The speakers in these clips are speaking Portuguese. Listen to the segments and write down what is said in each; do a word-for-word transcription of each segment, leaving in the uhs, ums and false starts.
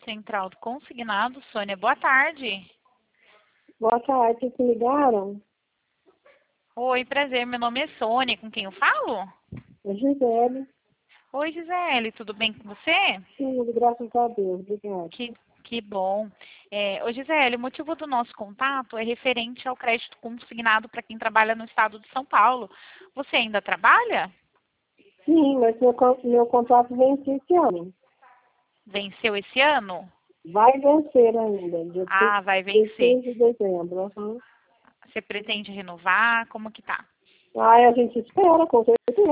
Central do Consignado, Sônia, boa tarde. Boa tarde, vocês me ligaram? Oi, prazer, meu nome é Sônia, com quem eu falo? É Gisele. Oi, Gisele, tudo bem com você? Tudo, graças a Deus, obrigada. Que, que bom. É, ô, Gisele, o motivo do nosso contato é referente ao crédito consignado para quem trabalha no estado de São Paulo. Você ainda trabalha? Sim, mas meu, con- meu contrato vence esse ano. Venceu esse ano? Vai vencer ainda, dia Ah, vai vencer. dezesseis de dezembro. Uhum. Você pretende renovar? Como que tá? Aí a gente espera, com certeza.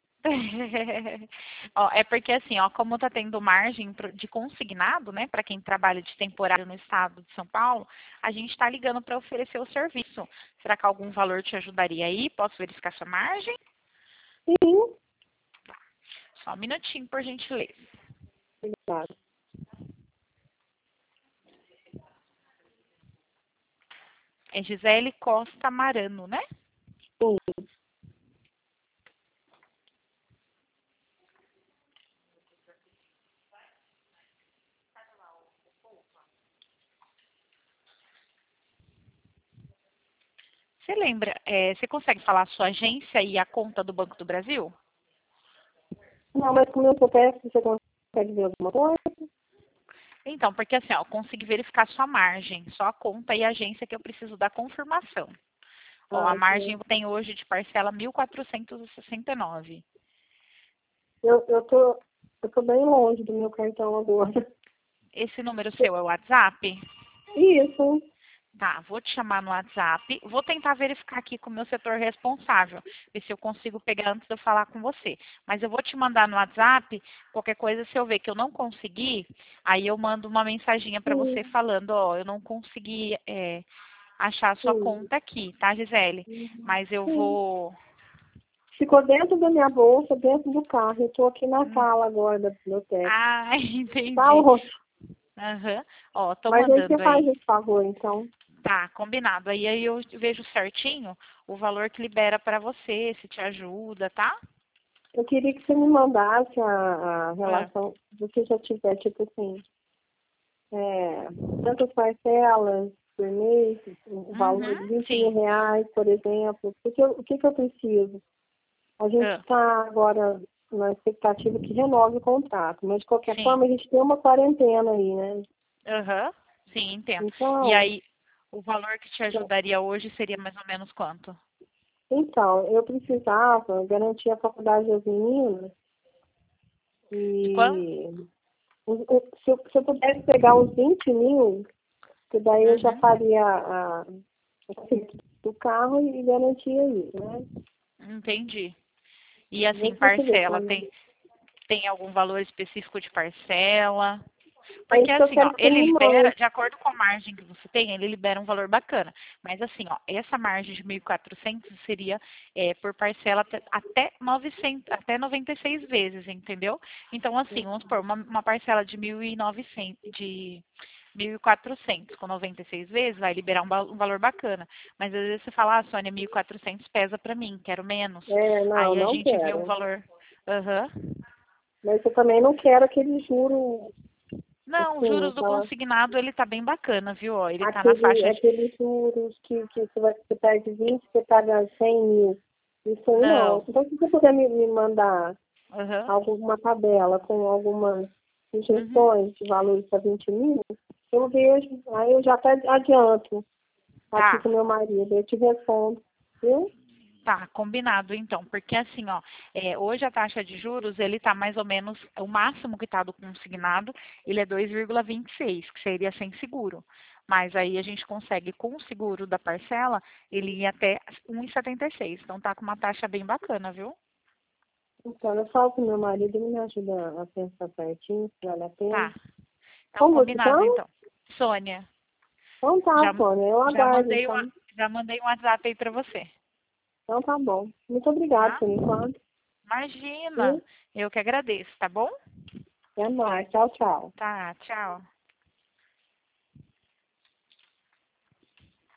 Ó, é porque assim, ó, como está tendo margem pro- de consignado, né, para quem trabalha de temporário no estado de São Paulo, a gente está ligando para oferecer o serviço. Será que algum valor te ajudaria aí? Posso verificar sua margem? Sim, Só um minutinho, por gentileza. obrigada. É Gisele Costa Marano, né? Sim. Você lembra, é, você consegue falar a sua agência e a conta do Banco do Brasil? Não, mas com o meu C P F você consegue ver alguma coisa? Então, porque assim, ó, eu consegui verificar sua margem, só a conta e a agência que eu preciso da confirmação. Ó, a Ah, margem sim. tem hoje de parcela mil quatrocentos e sessenta e nove. Eu, eu, tô, eu tô bem longe do meu cartão agora. Esse número seu é o WhatsApp? Isso. Tá, vou te chamar no WhatsApp. Vou tentar verificar aqui com o meu setor responsável, ver se eu consigo pegar antes de eu falar com você. Mas eu vou te mandar no WhatsApp, qualquer coisa, se eu ver que eu não conseguir, aí eu mando uma mensaginha para você Sim, falando, ó, eu não consegui é, achar a sua sim. conta aqui, tá, Gisele? Mas eu Sim. vou... Ficou dentro da minha bolsa, dentro do carro. Eu tô aqui na Hum, sala agora da biblioteca. Ah, Tá, entendi. Roxo? Aham. Ó, tô Mas aí você mandando faz aí. esse favor, então. Tá, combinado. Aí, aí eu vejo certinho o valor que libera para você, se te ajuda, tá? Eu queria que você me mandasse a, a Ah, relação do que já tiver, tipo assim, é, tantas parcelas por mês, o valor uhum, de vinte mil sim. reais, por exemplo. Porque eu- o que, que eu preciso? A gente Ah, está agora na expectativa que renove o contrato, mas de qualquer sim. forma a gente tem uma quarentena aí, né? Aham, sim, entendo. E Então, aí, o valor que te ajudaria hoje seria mais ou menos quanto? Então, eu precisava garantir a faculdade das meninas De quanto? e o- o- se eu, se eu pudesse pegar uns vinte mil, que daí eu já Uhum, faria a, o conserto do carro e garantia aí, né? entendi. E Vê assim, se você vê parcela, como. tem, tem algum valor específico de parcela? É Porque isso que eu assim, ó, quero que você ele me libera, mande. de acordo com a margem que você tem, ele libera um valor bacana. Mas assim, ó, essa margem de mil e quatrocentos seria é, por parcela até até novecentos, até noventa e seis vezes, entendeu? Então assim, vamos supor, uma, uma parcela de mil e novecentos, de mil e quatrocentos com noventa e seis vezes, vai liberar um, ba- um valor bacana. Mas às vezes você fala, ah, Sônia, mil e quatrocentos pesa para mim, quero menos. É, não, Aí a não gente vê um quero. valor. Aham. Mas eu também não quero aquele juro, Não, os assim, juros do aquela, consignado, ele tá bem bacana, viu? Ó, ele tá na aquele, faixa de... aqueles juros que, que você, vai, você perde vinte, você paga cem mil. Isso aí não. Não. Então, se você puder me, me mandar Aham. alguma tabela com algumas Uhum. sugestões de valores para vinte mil, eu vejo, aí eu já até adianto aqui Tá. com meu marido, eu te respondo, viu? Tá, combinado então, porque assim, ó, é, hoje a taxa de juros, ele tá mais ou menos, o máximo que tá do consignado, ele é dois vírgula vinte e seis, que seria sem seguro. Mas aí a gente consegue, com o seguro da parcela, ele ir até um vírgula setenta e seis. Então tá com uma taxa bem bacana, viu? Então, eu falo com meu marido, ele me ajuda a pensar certinho, se vale a pena. Tá. Então, Como você combinado chama? então. Sônia, Então tá, já, Sônia, eu já aguardo, mandei um, então. já mandei um WhatsApp aí pra você, Então tá bom. Muito obrigada tá? por enquanto, Imagina, viu? eu que agradeço, tá bom? Até mais. Tchau, tchau. Tá, tchau.